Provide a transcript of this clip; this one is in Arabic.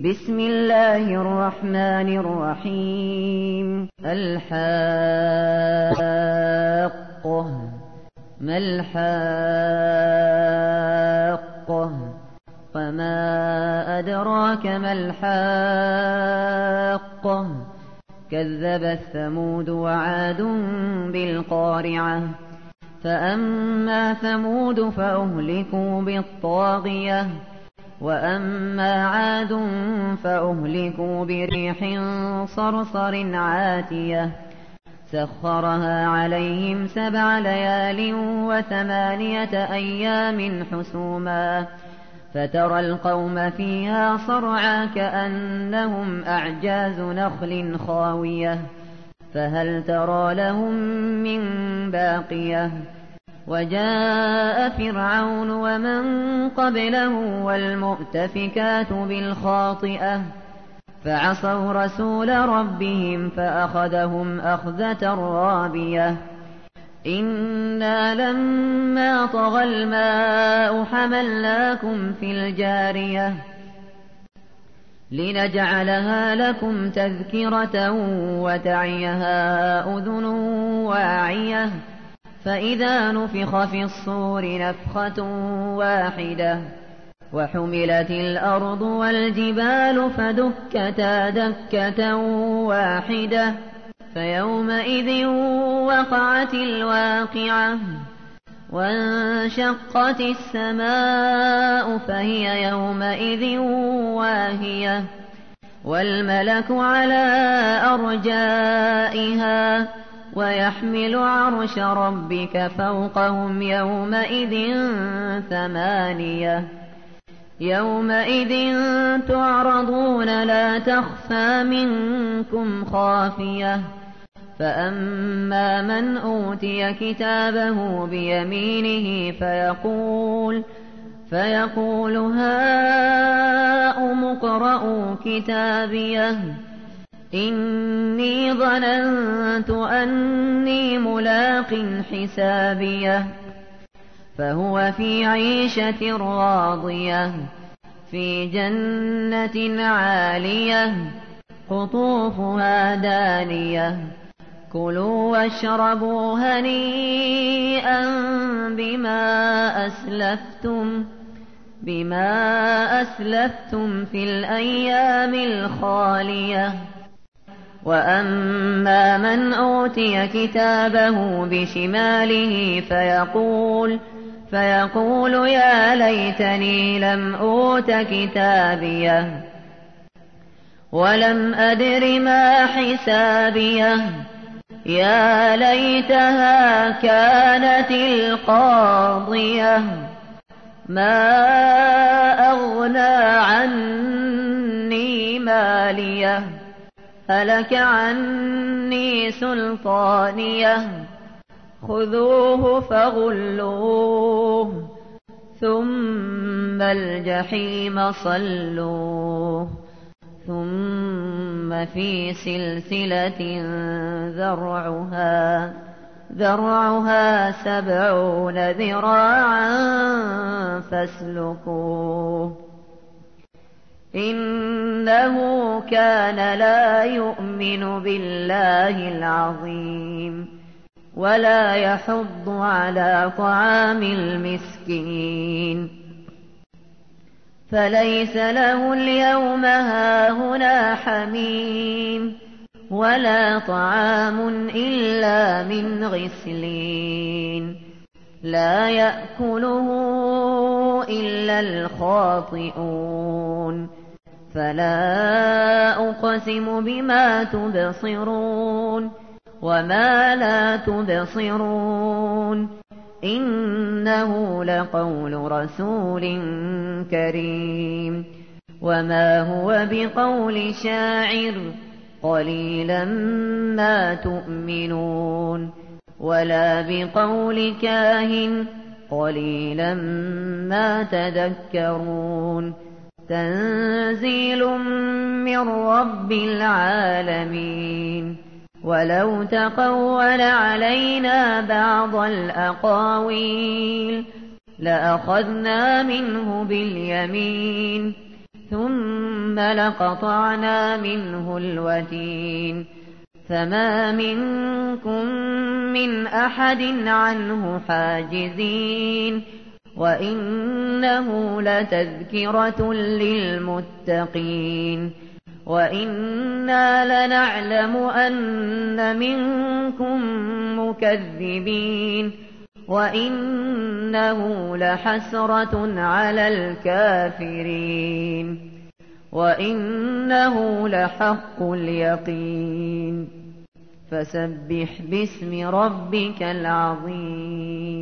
بسم الله الرحمن الرحيم. الحاقة. ما الحاقة؟ وما أدراك ما الحاقة؟ كذبت ثمود وعاد بالقارعة. فأما ثمود فأهلكوا بالطاغية، وأما عاد فأهلكوا بريح صرصر عاتية سخرها عليهم 7 ليال و8 أيام حسوما، فترى القوم فيها صرعى كأنهم أعجاز نخل خاوية، فهل ترى لهم من باقية؟ وجاء فرعون ومن قبله والمؤتفكات بالخاطئة، فعصوا رسول ربهم فأخذهم أخذة رابية. إنا لما طغى الماء حملناكم في الجارية لنجعلها لكم تذكرة وتعيها أذن واعية، فإذا نفخ في الصور نفخة واحدة وحملت الأرض والجبال فدكتا دكة واحدة، فيومئذ وقعت الواقعة، وانشقت السماء فهي يومئذ واهية، والملك على أرجائها، ويحمل عرش ربك فوقهم يومئذ 8. يومئذ تعرضون لا تخفى منكم خافية، فأما من أوتي كتابه بيمينه فيقول هاؤم اقرءوا كتابيه إني ظننت أني ملاق حسابيه، فهو في عيشة راضية في جنة عالية قطوفها دانية. كلوا واشربوا هنيئا بما أسلفتم في الأيام الخالية. وأما من أوتي كتابه بشماله فيقول يا ليتني لم أوت كتابيه ولم أدر ما حسابيه، يا ليتها كانت القاضية، ما أغنى عني ماليه، هلك عني سلطانيه، خذوه فغلوه ثم الجحيم صلوه، ثم في سلسلة ذرعها 70 ذراعا فاسلكوه. إنه كان لا يؤمن بالله العظيم ولا يحض على طعام المسكين، فليس له اليوم هاهنا حميم ولا طعام إلا من غسلين لا يأكله إلا الخاطئون. فلا أقسم بما تبصرون وما لا تبصرون، إنه لقول رسول كريم، وما هو بقول شاعر قليلا ما تؤمنون، ولا بقول كاهن قليلا ما تذكرون. تنزيل من رب العالمين. ولو تقول علينا بعض الأقاويل لأخذنا منه باليمين، ثم لقطعنا منه الوتين فما منكم من أحد عنه حاجزين وإنه لتذكرة للمتقين وإنا لنعلم أن منكم مكذبين وإنه لحسرة على الكافرين وإنه لحق اليقين فسبح باسم ربك العظيم